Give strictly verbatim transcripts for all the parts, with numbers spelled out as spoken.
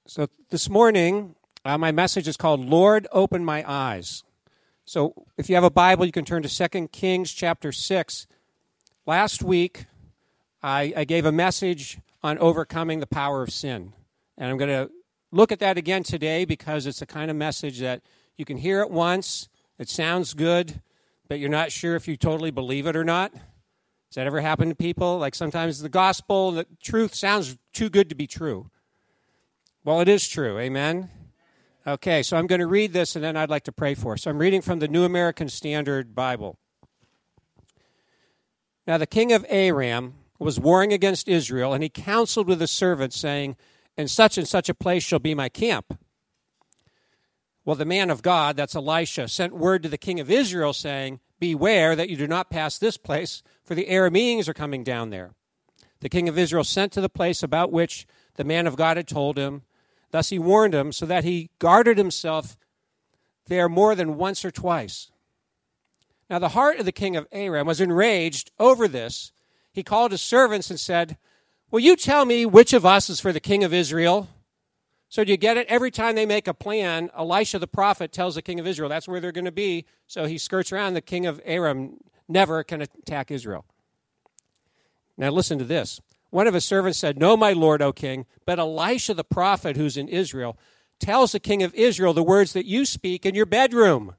So this morning, uh, my message is called, Lord, Open My Eyes. So if you have a Bible, you can turn to Second Kings chapter six. Last week, I, I gave a message on overcoming the power of sin. And I'm going to look at that again today because it's the kind of message that you can hear it once, it sounds good, but you're not sure if you totally believe it or not. Does that ever happen to people? Like sometimes the gospel, the truth sounds too good to be true. Well, it is true. Amen? Okay, so I'm going to read this, and then I'd like to pray for us. So I'm reading from the New American Standard Bible. Now, the king of Aram was warring against Israel, and he counseled with his servants, saying, "In such and such a place shall be my camp." Well, the man of God, that's Elisha, sent word to the king of Israel, saying, "Beware that you do not pass this place, for the Arameans are coming down there." The king of Israel sent to the place about which the man of God had told him. Thus he warned him, so that he guarded himself there more than once or twice. Now the heart of the king of Aram was enraged over this. He called his servants and said, "Will you tell me which of us is for the king of Israel?" So do you get it? Every time they make a plan, Elisha the prophet tells the king of Israel that's where they're going to be. So he skirts around. The king of Aram never can attack Israel. Now listen to this. One of his servants said, "No, my lord, O king, but Elisha the prophet, who's in Israel, tells the king of Israel the words that you speak in your bedroom."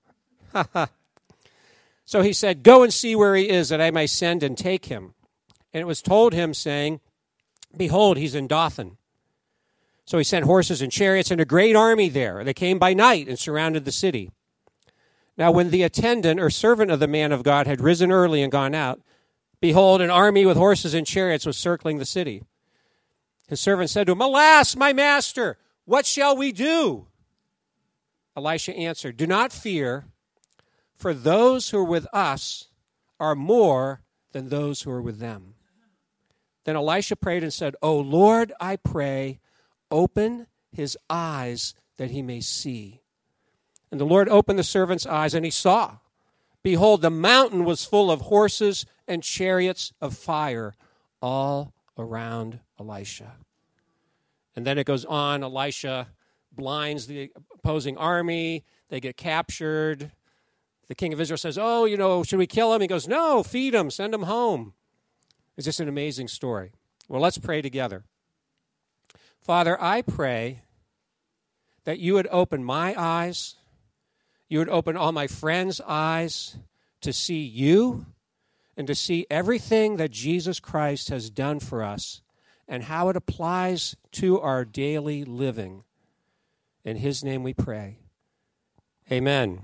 So he said, "Go and see where he is, that I may send and take him." And it was told him, saying, "Behold, he's in Dothan." So he sent horses and chariots and a great army there. They came by night and surrounded the city. Now when the attendant or servant of the man of God had risen early and gone out, behold, an army with horses and chariots was circling the city. His servant said to him, "Alas, my master, what shall we do?" Elisha answered, "Do not fear, for those who are with us are more than those who are with them." Then Elisha prayed and said, "O Lord, I pray, open his eyes that he may see." And the Lord opened the servant's eyes, and he saw. Behold, the mountain was full of horses and chariots of fire all around Elisha. And then it goes on. Elisha blinds the opposing army. They get captured. The king of Israel says, "Oh, you know, should we kill him?" He goes, "No, feed him, send him home." It's just an amazing story. Well, let's pray together. Father, I pray that you would open my eyes, you would open all my friends' eyes to see you and to see everything that Jesus Christ has done for us and how it applies to our daily living. In his name we pray. Amen.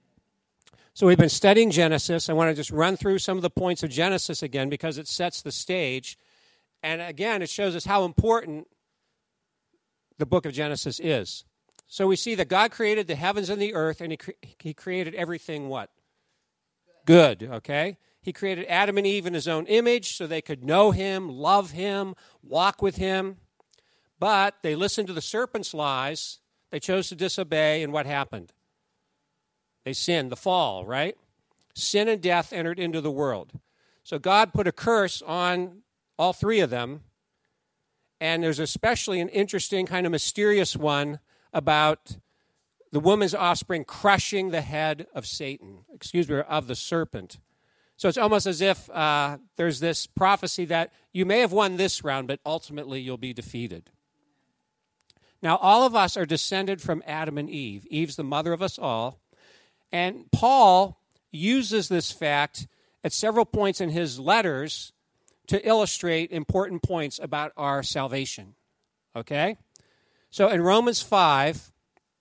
So we've been studying Genesis. I want to just run through some of the points of Genesis again because it sets the stage. And again, it shows us how important the book of Genesis is. So we see that God created the heavens and the earth, and he, cre- he created everything what? Good, okay? He created Adam and Eve in his own image so they could know him, love him, walk with him. But they listened to the serpent's lies. They chose to disobey, and what happened? They sinned, the fall, right? Sin and death entered into the world. So God put a curse on all three of them. And there's especially an interesting kind of mysterious one about the woman's offspring crushing the head of Satan, excuse me, of the serpent. So it's almost as if uh, there's this prophecy that you may have won this round, but ultimately you'll be defeated. Now, all of us are descended from Adam and Eve. Eve's the mother of us all. And Paul uses this fact at several points in his letters to illustrate important points about our salvation, okay? So in Romans five,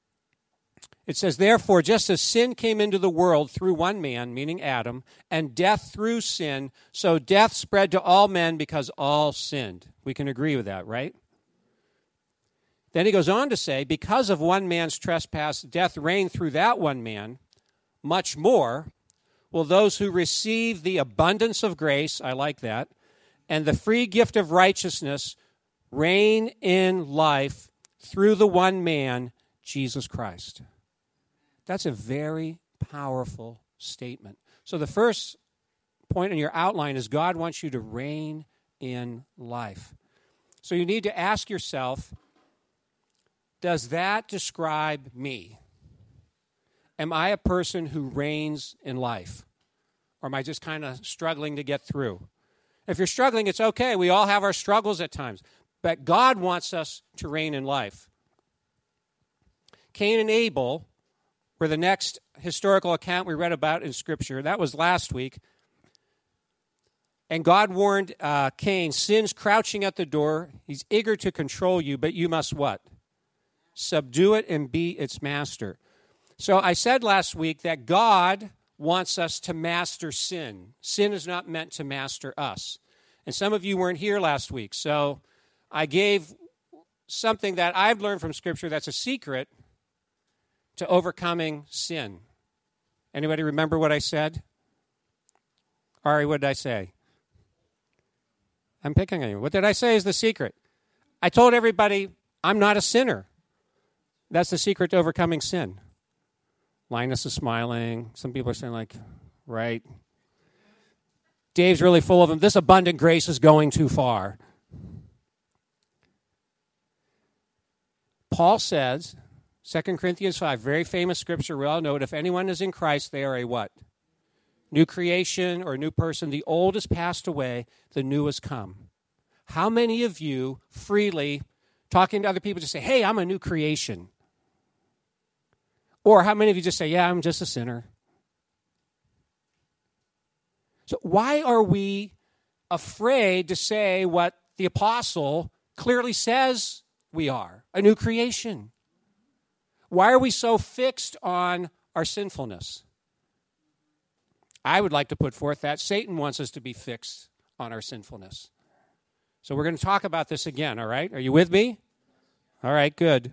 it says, "Therefore, just as sin came into the world through one man," meaning Adam, "and death through sin, so death spread to all men because all sinned." We can agree with that, right? Then he goes on to say, "Because of one man's trespass, death reigned through that one man, much more will those who receive the abundance of grace," I like that, "and the free gift of righteousness reign in life through the one man, Jesus Christ." That's a very powerful statement. So the first point in your outline is God wants you to reign in life. So you need to ask yourself, Does that describe me? Am I a person who reigns in life? Or am I just kind of struggling to get through? If you're struggling, it's okay. We all have our struggles at times. But God wants us to reign in life. Cain and Abel were the next historical account we read about in Scripture. That was last week. And God warned uh, Cain, sin's crouching at the door. He's eager to control you, but you must what? Subdue it and be its master. So I said last week that God wants us to master sin. Sin is not meant to master us. And some of you weren't here last week, so I gave something that I've learned from Scripture that's a secret to overcoming sin. Anybody remember what I said? Ari, what did I say? I'm picking on you. What did I say is the secret? I told everybody I'm not a sinner. That's the secret to overcoming sin. Linus is smiling. Some people are saying, like, right. Dave's really full of them. This abundant grace is going too far. Paul says, Second Corinthians five, very famous scripture, we all know it. If anyone is in Christ, they are a what? New creation or new person. The old has passed away, the new has come. How many of you freely, talking to other people, just say, hey, I'm a new creation? Or how many of you just say, yeah, I'm just a sinner? So why are we afraid to say what the apostle clearly says we are? A new creation. Why are we so fixed on our sinfulness? I would like to put forth that Satan wants us to be fixed on our sinfulness. So we're going to talk about this again, all right? Are you with me? All right, good.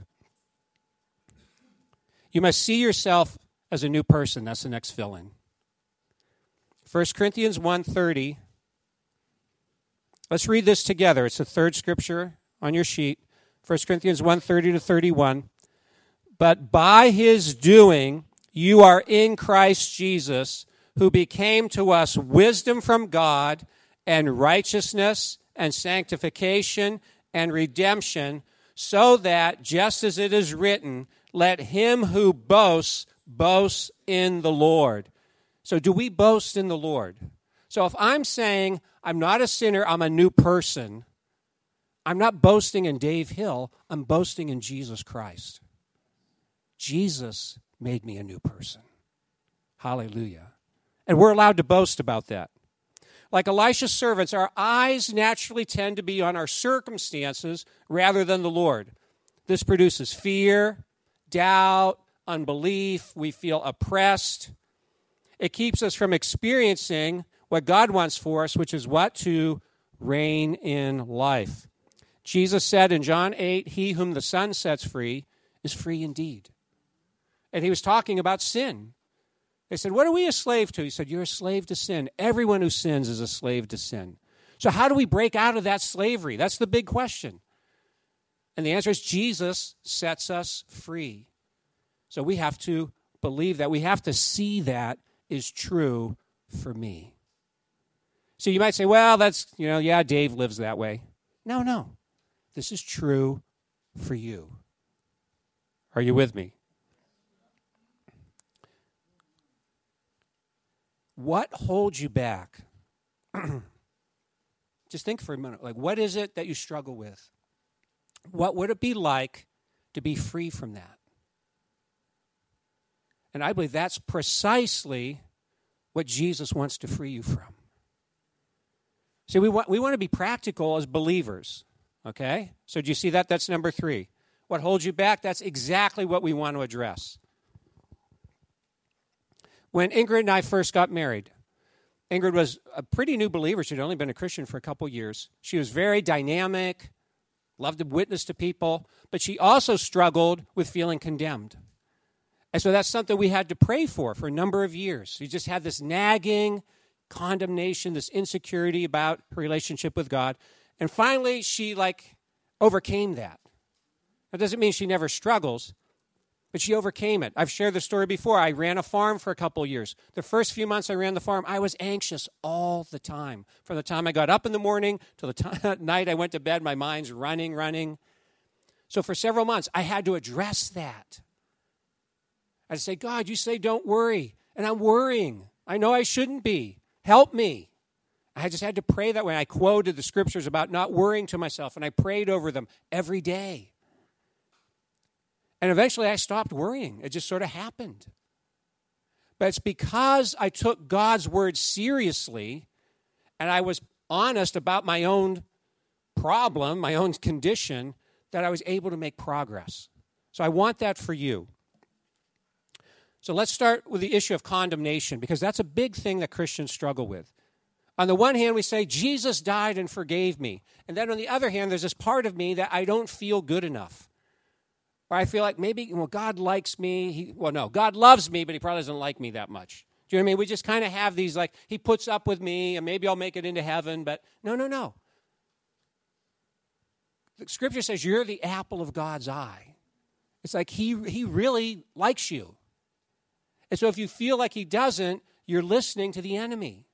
You must see yourself as a new person. That's the next fill-in. First Corinthians one thirty. Let's read this together. It's the third scripture on your sheet. First Corinthians one thirty to thirty-one. But by his doing, you are in Christ Jesus, who became to us wisdom from God and righteousness and sanctification and redemption, so that, just as it is written, let him who boasts boast in the Lord. So do we boast in the Lord? So if I'm saying I'm not a sinner, I'm a new person, I'm not boasting in Dave Hill, I'm boasting in Jesus Christ. Jesus made me a new person. Hallelujah. And we're allowed to boast about that. Like Elisha's servants, our eyes naturally tend to be on our circumstances rather than the Lord. This produces fear, doubt, unbelief. We feel oppressed. It keeps us from experiencing what God wants for us, which is what? To reign in life. Jesus said in John eight, he whom the Son sets free is free indeed. And he was talking about sin. They said, what are we a slave to? He said, you're a slave to sin. Everyone who sins is a slave to sin. So how do we break out of that slavery? That's the big question. And the answer is Jesus sets us free. So we have to believe that. We have to see that is true for me. So you might say, well, that's, you know, yeah, Dave lives that way. No, no. This is true for you. Are you with me? What holds you back? Just think for a minute. Like, what is it that you struggle with? What would it be like to be free from that? And I believe that's precisely what Jesus wants to free you from. See, we want, we want to be practical as believers, okay? So do you see that? That's number three. What holds you back? That's exactly what we want to address. When Ingrid and I first got married, Ingrid was a pretty new believer. She'd only been a Christian for a couple years. She was very dynamic, loved to witness to people, but she also struggled with feeling condemned. And so that's something we had to pray for for a number of years. She just had this nagging condemnation, this insecurity about her relationship with God. And finally, she like overcame that. That doesn't mean she never struggles, but she overcame it. I've shared the story before. I ran a farm for a couple years. The first few months I ran the farm, I was anxious all the time. From the time I got up in the morning to the time at night I went to bed, my mind's running, running. So for several months, I had to address that. I'd say, God, you say don't worry, and I'm worrying. I know I shouldn't be. Help me. I just had to pray that way. I quoted the scriptures about not worrying to myself, and I prayed over them every day. And eventually I stopped worrying. It just sort of happened. But it's because I took God's word seriously, and I was honest about my own problem, my own condition, that I was able to make progress. So I want that for you. So let's start with the issue of condemnation, because that's a big thing that Christians struggle with. On the one hand, we say, Jesus died and forgave me. And then on the other hand, there's this part of me that I don't feel good enough. Or I feel like maybe, well, God likes me. He, well, no, God loves me, but he probably doesn't like me that much. Do you know what I mean? We just kind of have these, like, he puts up with me, and maybe I'll make it into heaven. But no, no, no. The scripture says you're the apple of God's eye. It's like he, he really likes you. And so if you feel like he doesn't, you're listening to the enemy.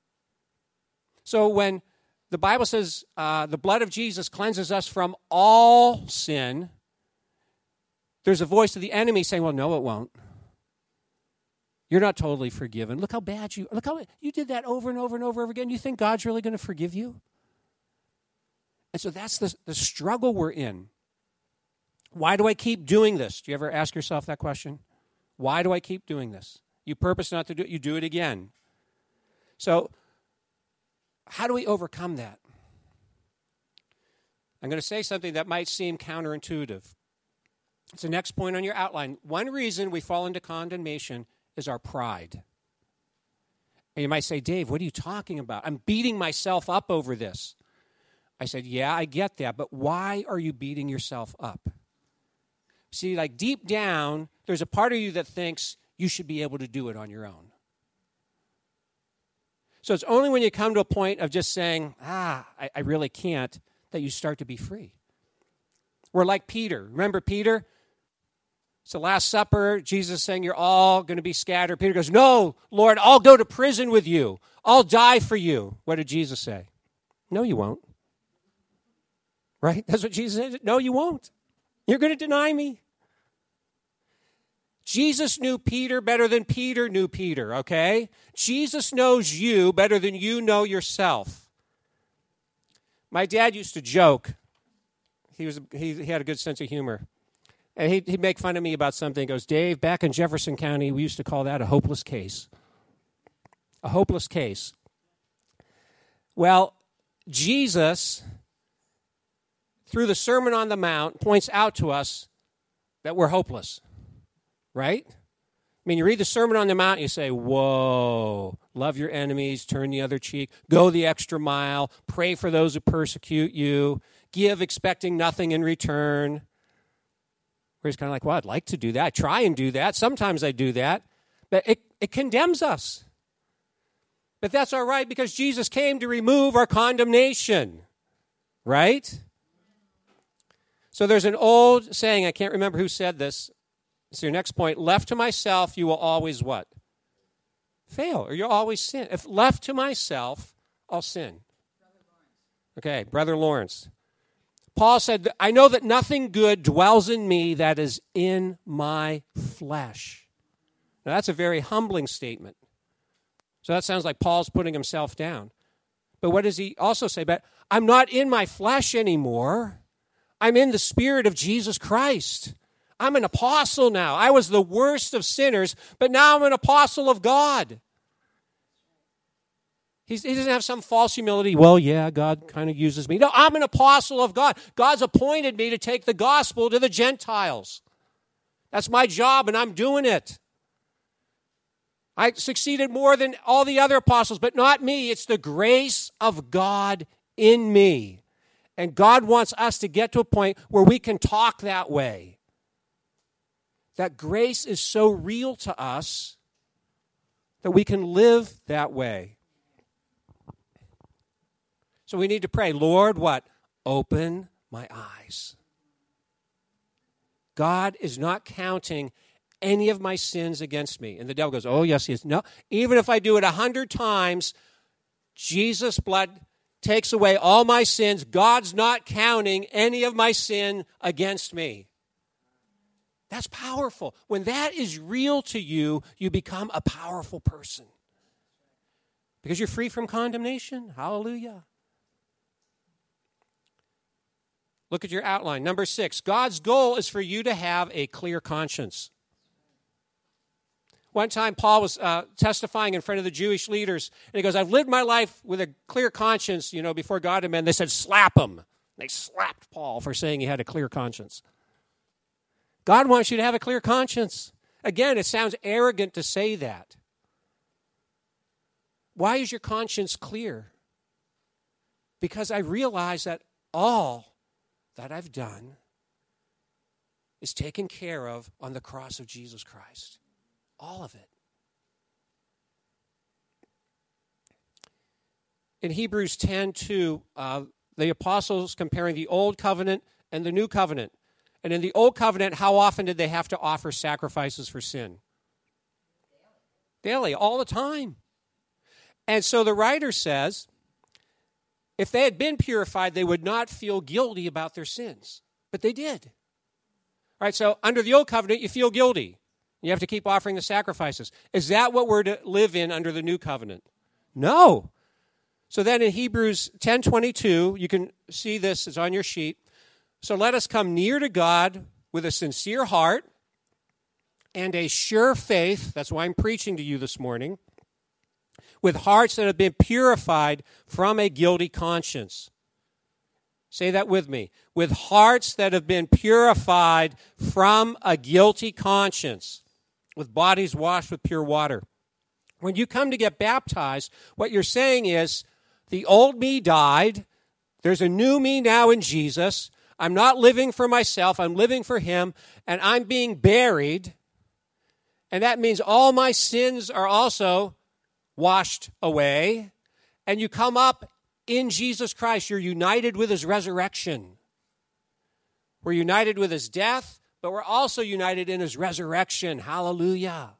So when the Bible says uh, the blood of Jesus cleanses us from all sin, there's a voice of the enemy saying, well, no, it won't. You're not totally forgiven. Look how bad you, look how you did that over and over and over again. You think God's really going to forgive you? And so that's the, the struggle we're in. Why do I keep doing this? Do you ever ask yourself that question? Why do I keep doing this? You purpose not to do it, you do it again. So how do we overcome that? I'm going to say something that might seem counterintuitive. It's the next point on your outline. One reason we fall into condemnation is our pride. And you might say, Dave, what are you talking about? I'm beating myself up over this. I said, yeah, I get that, but why are you beating yourself up? See, like deep down, there's a part of you that thinks you should be able to do it on your own. So it's only when you come to a point of just saying, ah, I, I really can't, that you start to be free. We're like Peter. Remember Peter? It's the Last Supper. Jesus is saying you're all going to be scattered. Peter goes, no, Lord, I'll go to prison with you. I'll die for you. What did Jesus say? No, you won't. Right? That's what Jesus said. No, you won't. You're going to deny me. Jesus knew Peter better than Peter knew Peter, okay? Jesus knows you better than you know yourself. My dad used to joke. He was he, he had a good sense of humor. And he'd, he'd make fun of me about something. He goes, Dave, back in Jefferson County, we used to call that a hopeless case. A hopeless case. Well, Jesus, through the Sermon on the Mount, points out to us that we're hopeless, right? I mean, you read the Sermon on the Mount, and you say, whoa, love your enemies, turn the other cheek, go the extra mile, pray for those who persecute you, give expecting nothing in return. Where he's kind of like, well, I'd like to do that. I try and do that. Sometimes I do that. But it, it condemns us. But that's all right because Jesus came to remove our condemnation, right? So there's an old saying, I can't remember who said this. It's your next point. Left to myself, you will always what? Fail, or you'll always sin. If left to myself, I'll sin. Okay, Brother Lawrence. Paul said, I know that nothing good dwells in me that is in my flesh. Now, that's a very humbling statement. So that sounds like Paul's putting himself down. But what does he also say? But I'm not in my flesh anymore. I'm in the Spirit of Jesus Christ. I'm an apostle now. I was the worst of sinners, but now I'm an apostle of God. He's, he doesn't have some false humility. Well, yeah, God kind of uses me. No, I'm an apostle of God. God's appointed me to take the gospel to the Gentiles. That's my job, and I'm doing it. I succeeded more than all the other apostles, but not me. It's the grace of God in me. And God wants us to get to a point where we can talk that way. That grace is so real to us that we can live that way. So we need to pray, Lord, what? Open my eyes. God is not counting any of my sins against me. And the devil goes, oh, yes, he is. No, even if I do it a hundred times, Jesus' blood takes away all my sins. God's not counting any of my sin against me. That's powerful. When that is real to you, you become a powerful person. Because you're free from condemnation. Hallelujah. Look at your outline. Number six, God's goal is for you to have a clear conscience. One time, Paul was uh, testifying in front of the Jewish leaders, and he goes, I've lived my life with a clear conscience, you know, before God and men. They said, slap him. They slapped Paul for saying he had a clear conscience. God wants you to have a clear conscience. Again, it sounds arrogant to say that. Why is your conscience clear? Because I realize that all that I've done is taken care of on the cross of Jesus Christ. All of it. In Hebrews ten two, uh, the apostles comparing the old covenant and the new covenant. And in the old covenant, how often did they have to offer sacrifices for sin? Daily, all the time. And so the writer says, if they had been purified, they would not feel guilty about their sins. But they did. All right, so under the old covenant, you feel guilty. You have to keep offering the sacrifices. Is that what we're to live in under the new covenant? No. So then in Hebrews ten twenty-two, you can see this, it's on your sheet. So let us come near to God with a sincere heart and a sure faith. That's why I'm preaching to you this morning. With hearts that have been purified from a guilty conscience. Say that with me. With hearts that have been purified from a guilty conscience. With bodies washed with pure water. When you come to get baptized, what you're saying is, the old me died. There's a new me now in Jesus. I'm not living for myself. I'm living for him. And I'm being buried. And that means all my sins are also washed away. And you come up in Jesus Christ. You're united with his resurrection. We're united with his death, but we're also united in his resurrection. Hallelujah.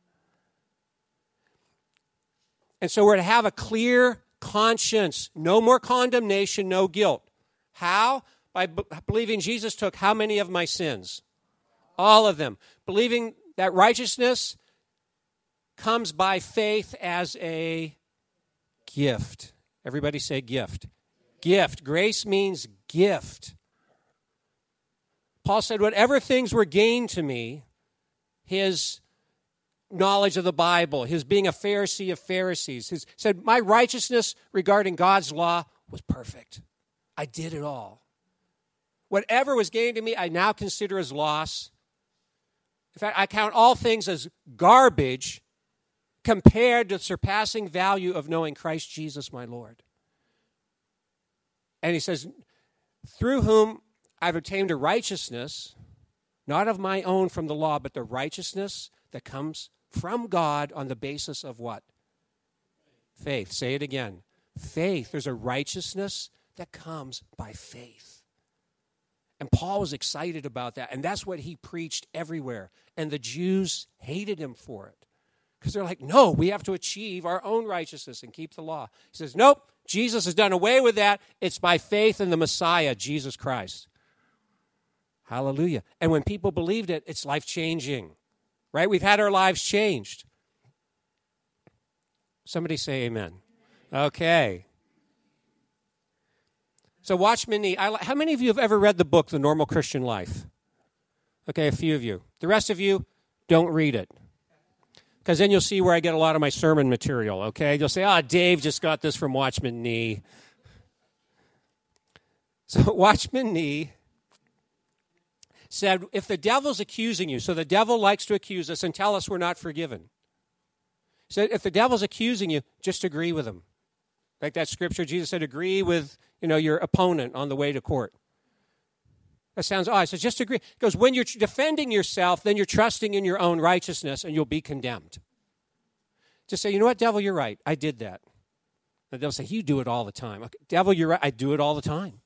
And so we're to have a clear conscience. No more condemnation, no guilt. How? By b- believing Jesus took how many of my sins? All of them. Believing that righteousness comes by faith as a gift. Everybody say gift. Gift. Grace means gift. Paul said, whatever things were gained to me, his knowledge of the Bible, his being a Pharisee of Pharisees, his said, my righteousness regarding God's law was perfect. I did it all. Whatever was gained to me, I now consider as loss. In fact, I count all things as garbage compared to the surpassing value of knowing Christ Jesus, my Lord. And he says, through whom I've obtained a righteousness, not of my own from the law, but the righteousness that comes from God on the basis of what? Faith. Say it again. Faith. There's a righteousness that comes by faith. And Paul was excited about that. And that's what he preached everywhere. And the Jews hated him for it. Because they're like, no, we have to achieve our own righteousness and keep the law. He says, nope, Jesus has done away with that. It's by faith in the Messiah, Jesus Christ. Hallelujah. And when people believed it, it's life-changing. Right? We've had our lives changed. Somebody say amen. Okay. So Watchman Nee, I, how many of you have ever read the book, The Normal Christian Life? Okay, a few of you. The rest of you, don't read it. Because then you'll see where I get a lot of my sermon material, okay? You'll say, ah, oh, Dave just got this from Watchman Nee. So Watchman Nee said, if the devil's accusing you, so the devil likes to accuse us and tell us we're not forgiven. He said, if the devil's accusing you, just agree with him. Like that scripture, Jesus said, agree with, you know, your opponent on the way to court. That sounds odd. So just agree. He goes, when you're defending yourself, then you're trusting in your own righteousness and you'll be condemned. Just say, you know what, devil, you're right. I did that. The devil say, you do it all the time. Okay, devil, you're right. I do it all the time.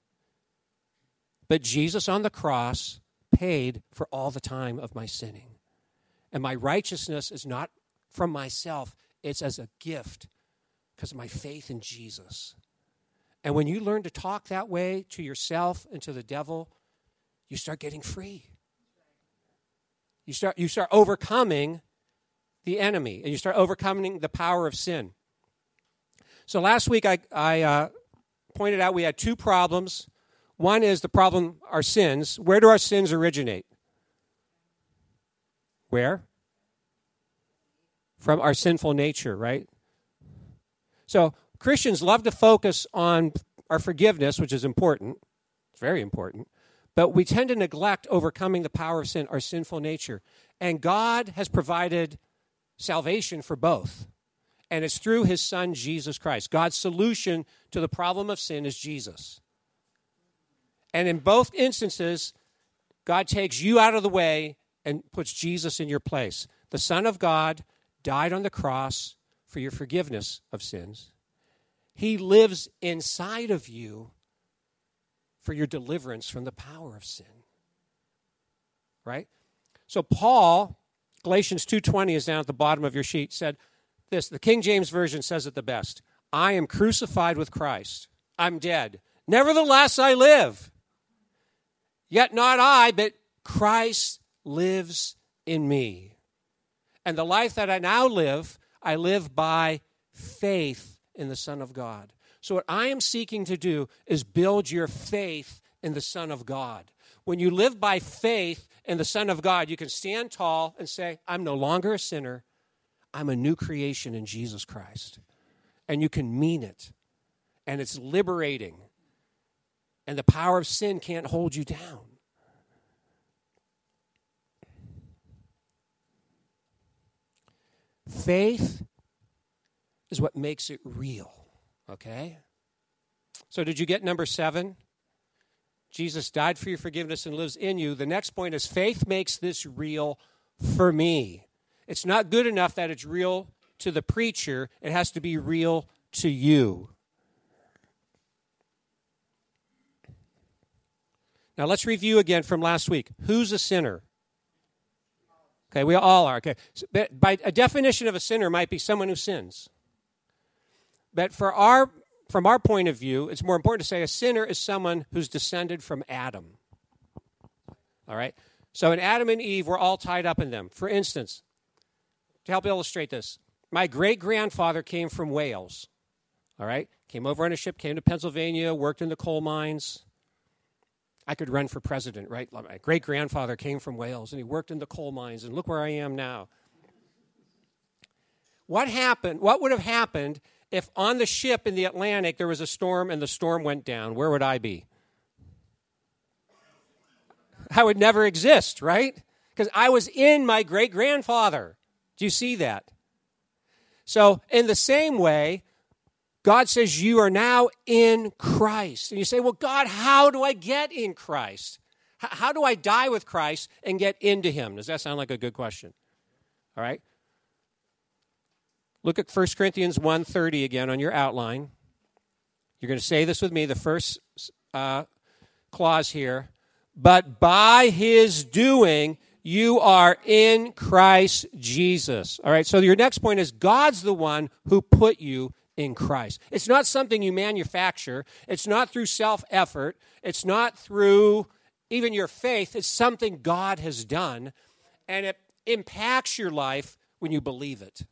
But Jesus on the cross paid for all the time of my sinning. And my righteousness is not from myself. It's as a gift because of my faith in Jesus. And when you learn to talk that way to yourself and to the devil, you start getting free. You start, you start overcoming the enemy, and you start overcoming the power of sin. So last week I, I uh, pointed out we had two problems. One is the problem, our sins. Where do our sins originate? Where? From our sinful nature, right? So Christians love to focus on our forgiveness, which is important. It's very important. But we tend to neglect overcoming the power of sin, our sinful nature. And God has provided salvation for both. And it's through his son, Jesus Christ. God's solution to the problem of sin is Jesus. And in both instances, God takes you out of the way and puts Jesus in your place. The Son of God died on the cross for your forgiveness of sins. He lives inside of you for your deliverance from the power of sin. Right? So Paul, Galatians two twenty is down at the bottom of your sheet, said this, the King James Version says it the best. I am crucified with Christ. I'm dead. Nevertheless, I live. Yet not I, but Christ lives in me. And the life that I now live, I live by faith in the Son of God. So what I am seeking to do is build your faith in the Son of God. When you live by faith in the Son of God, you can stand tall and say, I'm no longer a sinner. I'm a new creation in Jesus Christ. And you can mean it. And it's liberating. And the power of sin can't hold you down. Faith is what makes it real, okay? So did you get number seven? Jesus died for your forgiveness and lives in you. The next point is faith makes this real for me. It's not good enough that it's real to the preacher. It has to be real to you. Now let's review again from last week. Who's a sinner? Okay, we all are. Okay, so, by a definition of a sinner might be someone who sins. But for our, from our point of view, it's more important to say a sinner is someone who's descended from Adam. All right? So in Adam and Eve, we're all tied up in them. For instance, to help illustrate this, my great-grandfather came from Wales. All right? Came over on a ship, came to Pennsylvania, worked in the coal mines. I could run for president, right? My great-grandfather came from Wales, and he worked in the coal mines, and look where I am now. What happened, what would have happened if on the ship in the Atlantic there was a storm and the storm went down? Where would I be? I would never exist, right? Because I was in my great-grandfather. Do you see that? So in the same way, God says you are now in Christ. And you say, well, God, how do I get in Christ? H- how do I die with Christ and get into him? Does that sound like a good question? All right. Look at First Corinthians one thirty again on your outline. You're going to say this with me, the first uh, clause here. But by his doing, you are in Christ Jesus. All right, so your next point is God's the one who put you in Christ. It's not something you manufacture. It's not through self-effort. It's not through even your faith. It's something God has done, and it impacts your life when you believe it.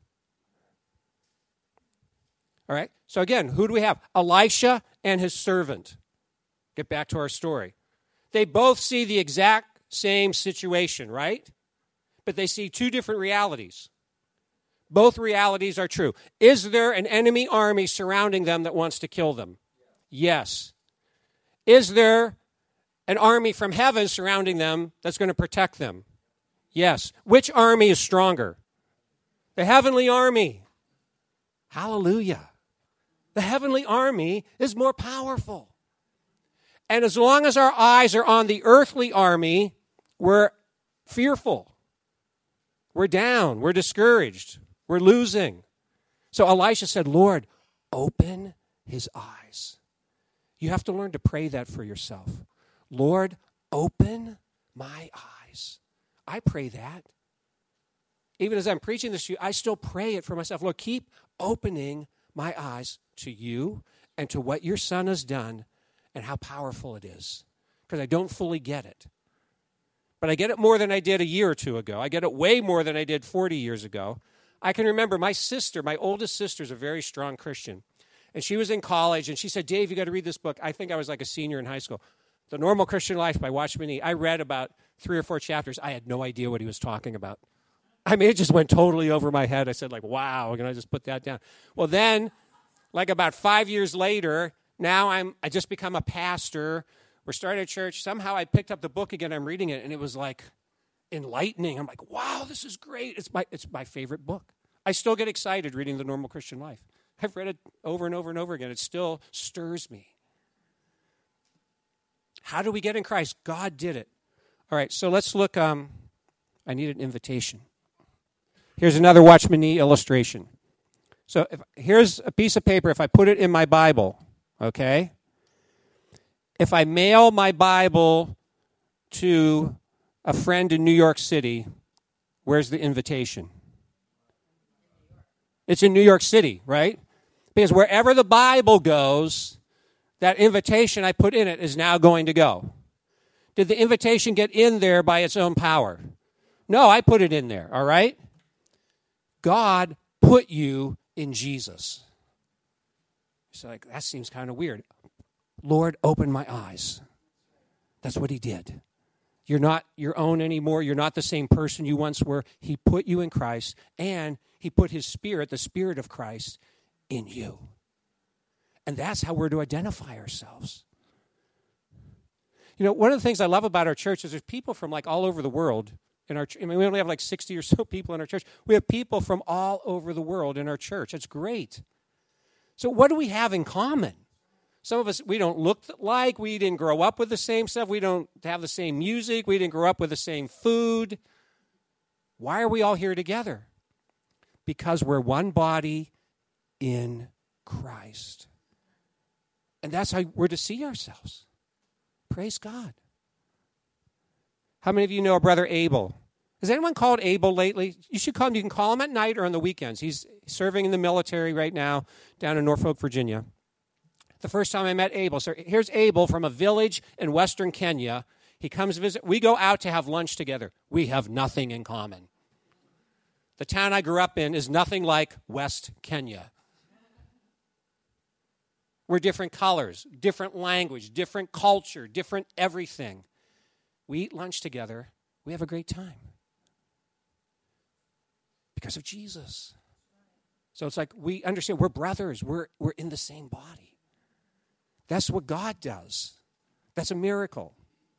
All right, so again, who do we have? Elisha and his servant. Get back to our story. They both see the exact same situation, right? But they see two different realities. Both realities are true. Is there an enemy army surrounding them that wants to kill them? Yes. Is there an army from heaven surrounding them that's going to protect them? Yes. Which army is stronger? The heavenly army. Hallelujah. The heavenly army is more powerful. And as long as our eyes are on the earthly army, we're fearful. We're down. We're discouraged. We're losing. So Elisha said, Lord, open his eyes. You have to learn to pray that for yourself. Lord, open my eyes. I pray that. Even as I'm preaching this to you, I still pray it for myself. Lord, keep opening my eyes to you and to what your son has done and how powerful it is. Because I don't fully get it. But I get it more than I did a year or two ago. I get it way more than I did forty years ago. I can remember my sister, my oldest sister, is a very strong Christian. And she was in college, and she said, Dave, you got to read this book. I think I was like a senior in high school. The Normal Christian Life by Watchman Nee. I read about three or four chapters. I had no idea what he was talking about. I mean, it just went totally over my head. I said, like, wow, can I just put that down? Well, then, like about five years later, now I'm I just become a pastor. We're starting a church. Somehow I picked up the book again. I'm reading it, and it was like enlightening. I'm like, wow, this is great. It's my it's my favorite book. I still get excited reading The Normal Christian Life. I've read it over and over and over again. It still stirs me. How do we get in Christ? God did it. All right, so let's look. Um, I need an invitation. Here's another Watchman Nee illustration. So if, here's a piece of paper. If I put it in my Bible, okay? If I mail my Bible to a friend in New York City, where's the invitation? It's in New York City, right? Because wherever the Bible goes, that invitation I put in it is now going to go. Did the invitation get in there by its own power? No, I put it in there, all right? God put you in Jesus. It's like, that seems kind of weird. Lord, open my eyes. That's what he did. You're not your own anymore. You're not the same person you once were. He put you in Christ, and he put his Spirit, the Spirit of Christ, in you. And that's how we're to identify ourselves. You know, one of the things I love about our church is there's people from like all over the world in our church. I mean, we only have like sixty or so people in our church. We have people from all over the world in our church. It's great. So what do we have in common? Some of us, we don't look like, we didn't grow up with the same stuff, we don't have the same music, we didn't grow up with the same food. Why are we all here together? Because we're one body in Christ. And that's how we're to see ourselves. Praise God. How many of you know a brother Abel? Has anyone called Abel lately? You should call him. You can call him at night or on the weekends. He's serving in the military right now down in Norfolk, Virginia. The first time I met Abel, so here's Abel from a village in western Kenya. He comes to visit. We go out to have lunch together. We have nothing in common. The town I grew up in is nothing like West Kenya. We're different colors, different language, different culture, different everything. We eat lunch together. We have a great time. Because of Jesus. So it's like we understand we're brothers. We're, we're in the same body. That's what God does. That's a miracle.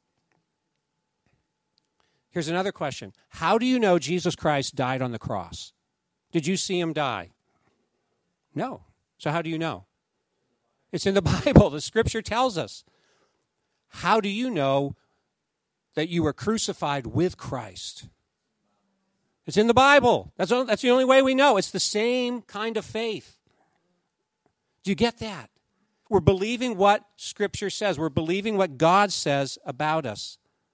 Here's another question. How do you know Jesus Christ died on the cross? Did you see him die? No. So how do you know? It's in the Bible. The Scripture tells us. How do you know that you were crucified with Christ? It's in the Bible. That's, that's the only way we know. It's the same kind of faith. Do you get that? We're believing what Scripture says. We're believing what God says about us.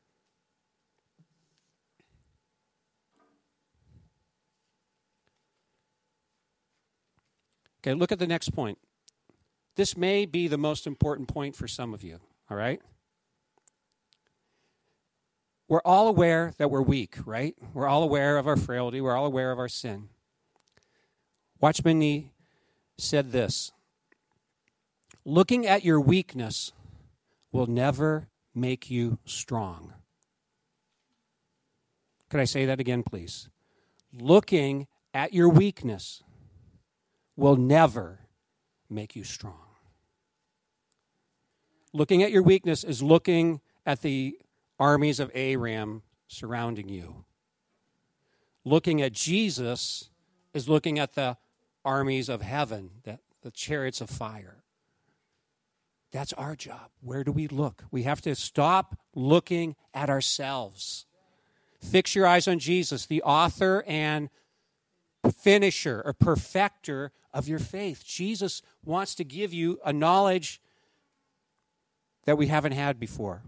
Okay, look at the next point. This may be the most important point for some of you, all right? We're all aware that we're weak, right? We're all aware of our frailty. We're all aware of our sin. Watchman Nee said this: looking at your weakness will never make you strong. Could I say that again, please? Looking at your weakness will never make you strong. Looking at your weakness is looking at the armies of Aram surrounding you. Looking at Jesus is looking at the armies of heaven, the, the chariots of fire. That's our job. Where do we look? We have to stop looking at ourselves. Fix your eyes on Jesus, the author and finisher or perfecter of your faith. Jesus wants to give you a knowledge that we haven't had before.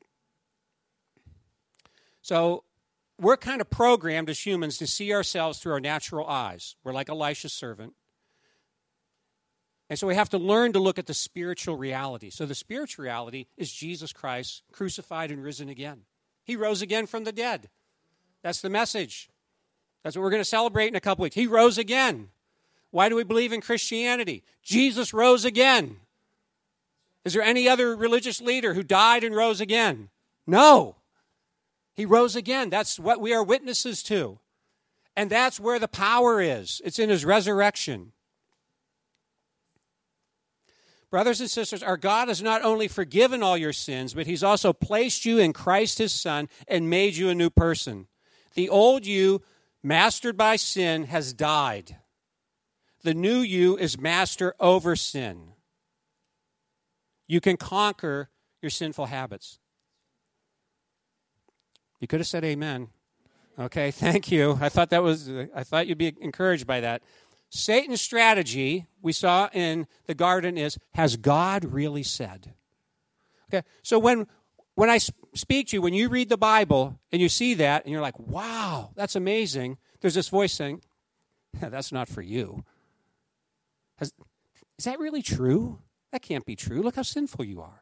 So we're kind of programmed as humans to see ourselves through our natural eyes. We're like Elisha's servant. And so we have to learn to look at the spiritual reality. So the spiritual reality is Jesus Christ crucified and risen again. He rose again from the dead. That's the message. That's what we're going to celebrate in a couple weeks. He rose again. Why do we believe in Christianity? Jesus rose again. Is there any other religious leader who died and rose again? No. He rose again. That's what we are witnesses to. And that's where the power is. It's in his resurrection. Brothers and sisters, our God has not only forgiven all your sins, but he's also placed you in Christ his Son and made you a new person. The old you, mastered by sin, has died. The new you is master over sin. You can conquer your sinful habits. You could have said amen. Okay, thank you. I thought that was I thought you'd be encouraged by that. Satan's strategy, we saw in the garden, is, has God really said? Okay, so when when I speak to you, when you read the Bible and you see that and you're like, wow, that's amazing, there's this voice saying, that's not for you. Has, is that really true? That can't be true. Look how sinful you are.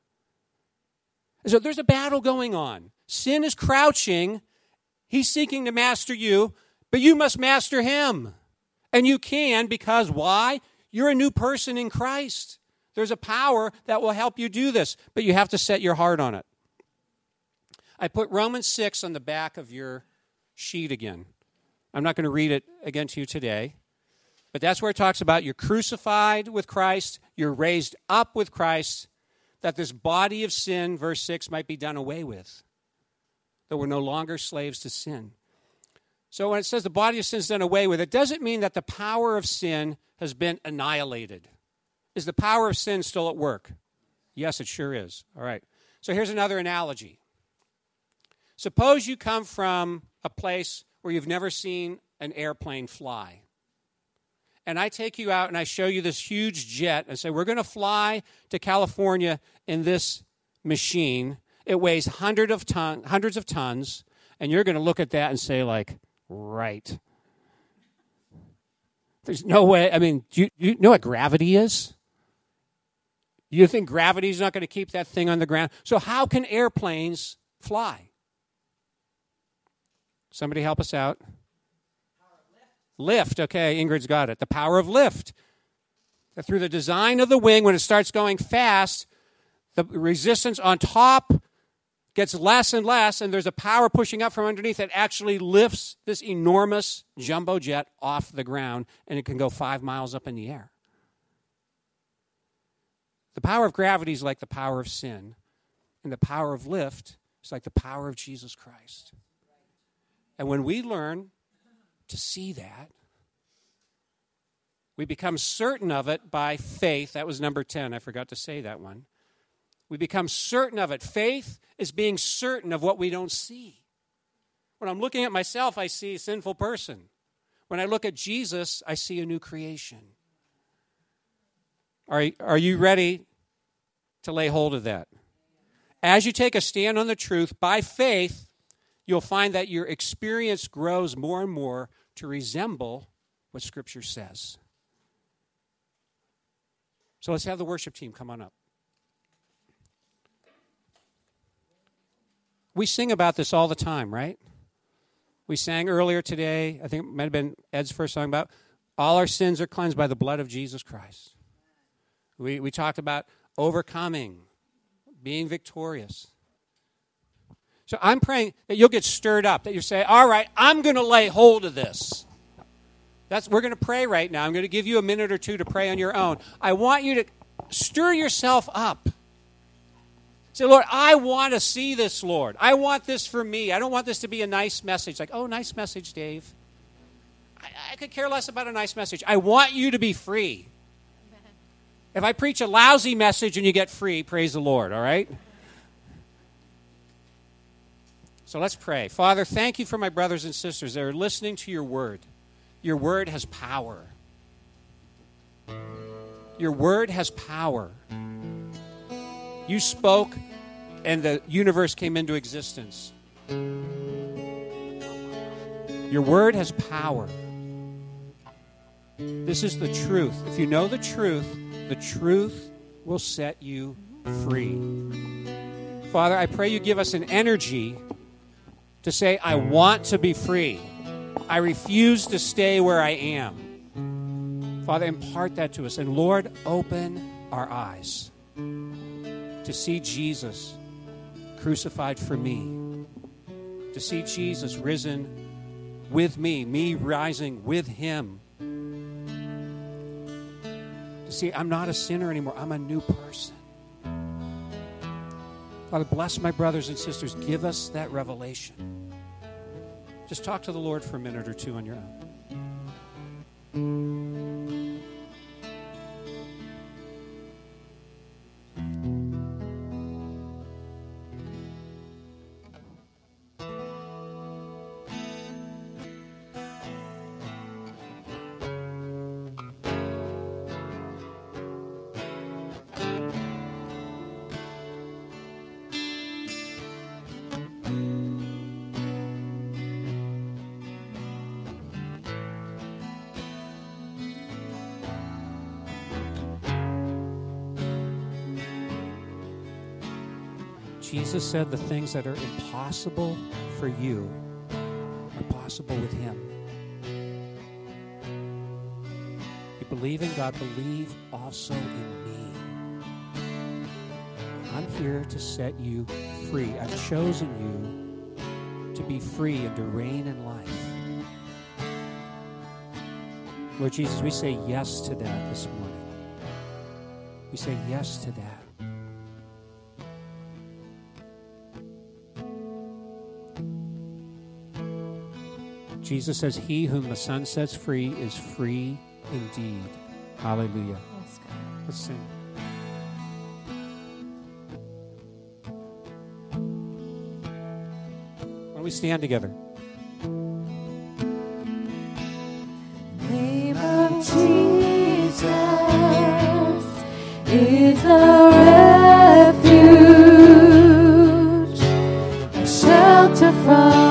So there's a battle going on. Sin is crouching. He's seeking to master you, but you must master him. And you can, because why? You're a new person in Christ. There's a power that will help you do this, but you have to set your heart on it. I put Romans six on the back of your sheet again. I'm not going to read it again to you today, but that's where it talks about you're crucified with Christ, you're raised up with Christ, that this body of sin, verse six, might be done away with, that we're no longer slaves to sin. So when it says the body of sin is done away with, it doesn't mean that the power of sin has been annihilated. Is the power of sin still at work? Yes, it sure is. All right. So here's another analogy. Suppose you come from a place where you've never seen an airplane fly. And I take you out and I show you this huge jet and say, we're going to fly to California in this machine. It weighs hundred of ton, hundreds of tons, and you're going to look at that and say, like, right. There's no way. I mean, do you, you know what gravity is? You think gravity is not going to keep that thing on the ground? So how can airplanes fly? Somebody help us out. Lift. Okay, Ingrid's got it. The power of lift. That through the design of the wing, when it starts going fast, the resistance on top gets less and less, and there's a power pushing up from underneath that actually lifts this enormous jumbo jet off the ground, and it can go five miles up in the air. The power of gravity is like the power of sin, and the power of lift is like the power of Jesus Christ. And when we learn to see that, we become certain of it by faith. That was number ten. I forgot to say that one. We become certain of it. Faith is being certain of what we don't see. When I'm looking at myself, I see a sinful person. When I look at Jesus, I see a new creation. Are, are you ready to lay hold of that? As you take a stand on the truth by faith, you'll find that your experience grows more and more to resemble what Scripture says. So let's have the worship team come on up. We sing about this all the time, right? We sang earlier today, I think it might have been Ed's first song, about all our sins are cleansed by the blood of Jesus Christ. We, we talked about overcoming, being victorious. So I'm praying that you'll get stirred up, that you say, all right, I'm going to lay hold of this. That's we're going to pray right now. I'm going to give you a minute or two to pray on your own. I want you to stir yourself up. Say, Lord, I want to see this, Lord. I want this for me. I don't want this to be a nice message. Like, oh, nice message, Dave. I, I could care less about a nice message. I want you to be free. Amen. If I preach a lousy message and you get free, praise the Lord, all right? So let's pray. Father, thank you for my brothers and sisters that are listening to your word. Your word has power. Your word has power. You spoke, and the universe came into existence. Your word has power. This is the truth. If you know the truth, the truth will set you free. Father, I pray you give us an energy to say, I want to be free. I refuse to stay where I am. Father, impart that to us. And Lord, open our eyes to see Jesus crucified for me, to see Jesus risen with me, me rising with him, to see I'm not a sinner anymore. I'm a new person. Father, bless my brothers and sisters. Give us that revelation. Just talk to the Lord for a minute or two on your own. Jesus said the things that are impossible for you are possible with him. You believe in God, believe also in me. I'm here to set you free. I've chosen you to be free and to reign in life. Lord Jesus, we say yes to that this morning. We say yes to that. Jesus says, he whom the Son sets free is free indeed. Hallelujah. Let's sing. Why don't we stand together? Name of Jesus is a refuge, a shelter from